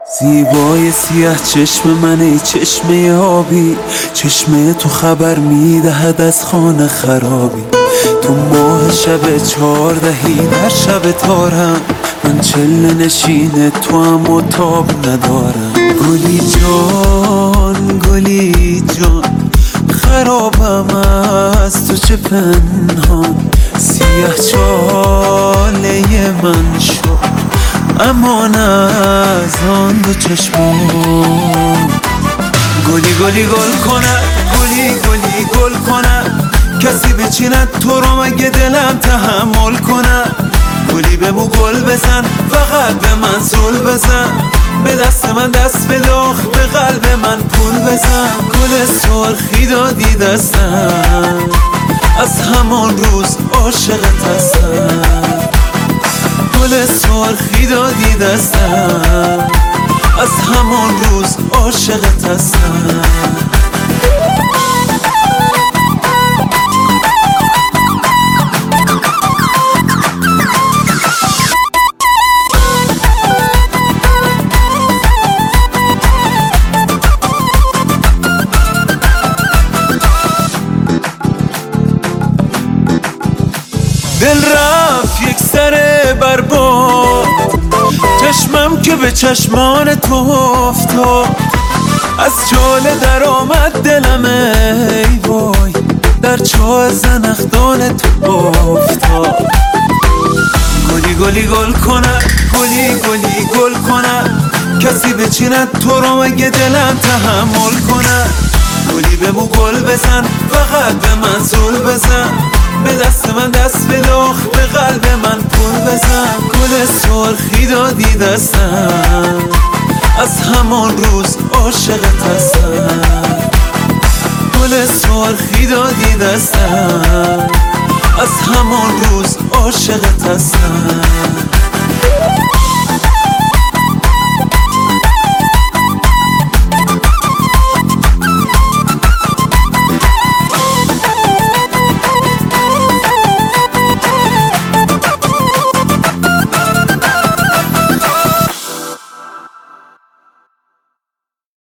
زیبای سیاه چشم من، ای چشمه آبی، چشمه تو خبر میدهد از خانه خرابی. تو ماه شب 14 در شب تارم، من چله نشین تو هم و تاب ندارم. گلی جان گلی جان، خرابم از تو چه پنهان. سیاه چاله من شد امان از آن دو چشمان. گلی گلی گل کنه، گلی گلی گل کنه، کسی بچیند تو رو مگه دلم تحمل کنه. گلی بمو گل بزن، فقط به من زل بزن، به دست من دست بده، آخ به قلب من پول بزن. گل سرخی دادی دستم، از همان روز عاشقت هستم. گل سرخی دادی دستم، از همان روز عاشقت هستم. دل رفت یک سر برباد، چشمم که به چشمان تو افتاد. از چاله در آمد دلم ای وای، در چاه زنخدان تو افتاد. گلی گلی گل کنه، گلی گلی گل کنه، کسی بچیند تو رو مگه دلم تحمل کنه. گلی بمو گل بزن، فقط به من زل بزن، به دست من دست بده، آخ به قلب من پول بزن. گل سرخی دادی دستم، از همان روز عاشقت هستم. گل سرخی دادی دستم، از همان روز عاشقت هستم.